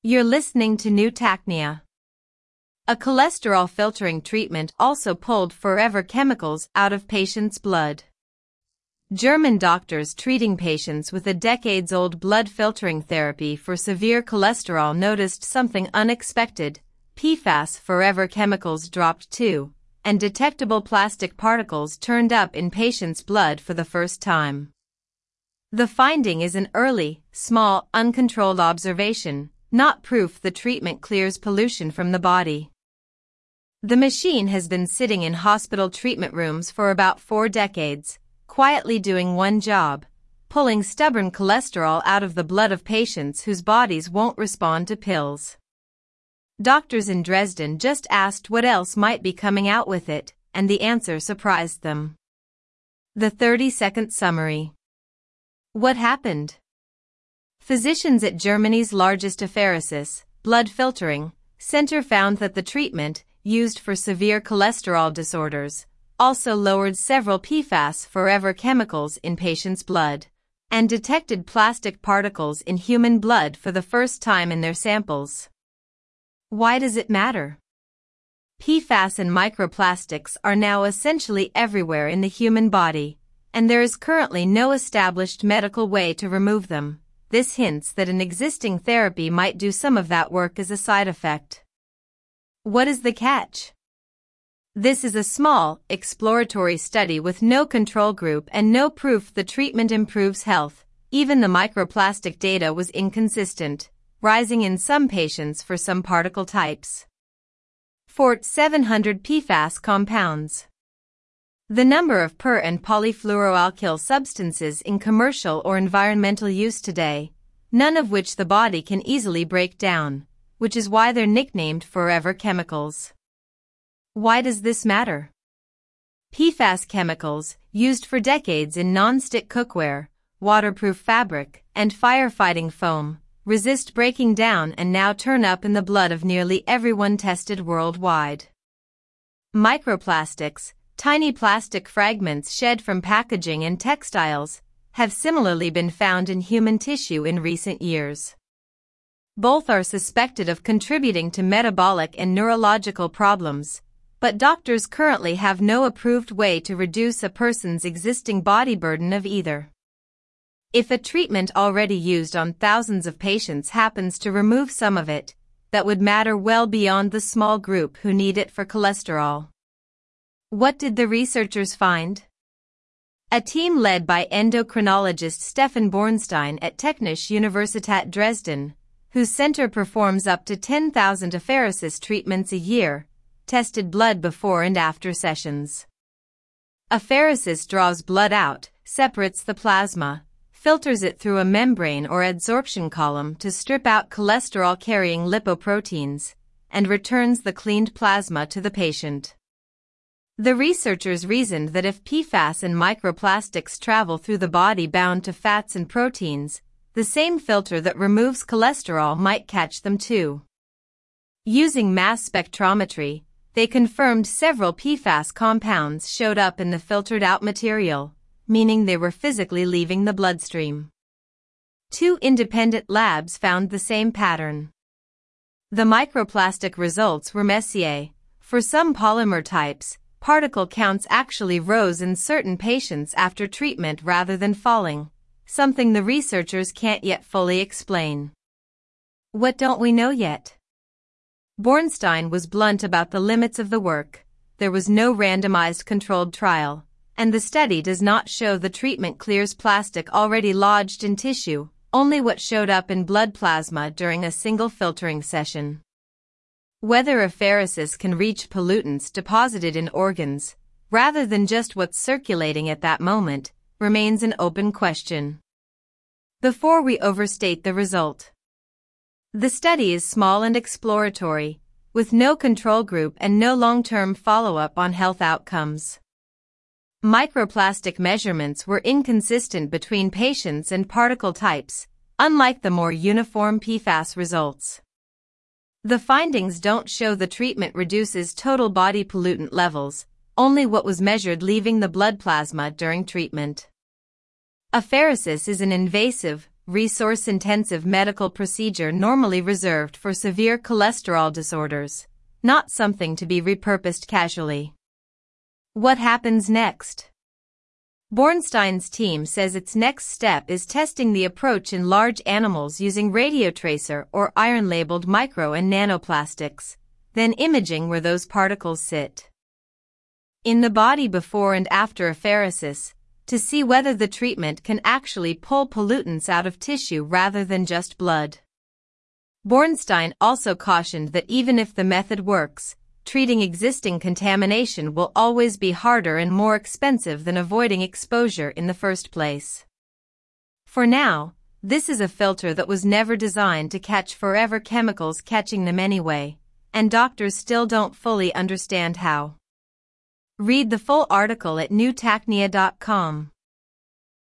You're listening to New Tachnia. A cholesterol filtering treatment also pulled forever chemicals out of patients' blood. German doctors treating patients with a decades-old blood filtering therapy for severe cholesterol noticed something unexpected. PFAS forever chemicals dropped too, and detectable plastic particles turned up in patients' blood for the first time. The finding is an early, small, uncontrolled observation, not proof the treatment clears pollution from the body. The machine has been sitting in hospital treatment rooms for about 4 decades, quietly doing one job: pulling stubborn cholesterol out of the blood of patients whose bodies won't respond to pills. Doctors in Dresden just asked what else might be coming out with it, and the answer surprised them. The 30-second summary. What happened? Physicians at Germany's largest apheresis, blood filtering, center found that the treatment, used for severe cholesterol disorders, also lowered several PFAS forever chemicals in patients' blood, and detected plastic particles in human blood for the first time in their samples. Why does it matter? PFAS and microplastics are now essentially everywhere in the human body, and there is currently no established medical way to remove them. This hints that an existing therapy might do some of that work as a side effect. What is the catch? This is a small, exploratory study with no control group and no proof the treatment improves health. Even the microplastic data was inconsistent, rising in some patients for some particle types. Fort 700 PFAS compounds. The number of per- and polyfluoroalkyl substances in commercial or environmental use today, none of which the body can easily break down, which is why they're nicknamed forever chemicals. Why does this matter? PFAS chemicals, used for decades in non-stick cookware, waterproof fabric, and firefighting foam, resist breaking down and now turn up in the blood of nearly everyone tested worldwide. Microplastics, tiny plastic fragments shed from packaging and textiles, have similarly been found in human tissue in recent years. Both are suspected of contributing to metabolic and neurological problems, but doctors currently have no approved way to reduce a person's existing body burden of either. If a treatment already used on thousands of patients happens to remove some of it, that would matter well beyond the small group who need it for cholesterol. What did the researchers find? A team led by endocrinologist Stefan Bornstein at Technische Universität Dresden, whose center performs up to 10,000 apheresis treatments a year, tested blood before and after sessions. Apheresis draws blood out, separates the plasma, filters it through a membrane or adsorption column to strip out cholesterol-carrying lipoproteins, and returns the cleaned plasma to the patient. The researchers reasoned that if PFAS and microplastics travel through the body bound to fats and proteins, the same filter that removes cholesterol might catch them too. Using mass spectrometry, they confirmed several PFAS compounds showed up in the filtered-out material, meaning they were physically leaving the bloodstream. 2 independent labs found the same pattern. The microplastic results were messier. For some polymer types, particle counts actually rose in certain patients after treatment rather than falling, something the researchers can't yet fully explain. What don't we know yet? Bornstein was blunt about the limits of the work. There was no randomized controlled trial, and the study does not show the treatment clears plastic already lodged in tissue, only what showed up in blood plasma during a single filtering session. Whether apheresis can reach pollutants deposited in organs, rather than just what's circulating at that moment, remains an open question. Before we overstate the result. The study is small and exploratory, with no control group and no long-term follow-up on health outcomes. Microplastic measurements were inconsistent between patients and particle types, unlike the more uniform PFAS results. The findings don't show the treatment reduces total body pollutant levels, only what was measured leaving the blood plasma during treatment. Apheresis is an invasive, resource-intensive medical procedure normally reserved for severe cholesterol disorders, not something to be repurposed casually. What happens next? Bornstein's team says its next step is testing the approach in large animals using radiotracer or iron-labeled micro and nanoplastics, then imaging where those particles sit in the body before and after apheresis, to see whether the treatment can actually pull pollutants out of tissue rather than just blood. Bornstein also cautioned that even if the method works, treating existing contamination will always be harder and more expensive than avoiding exposure in the first place. For now, this is a filter that was never designed to catch forever chemicals catching them anyway, and doctors still don't fully understand how. Read the full article at newtachnia.com.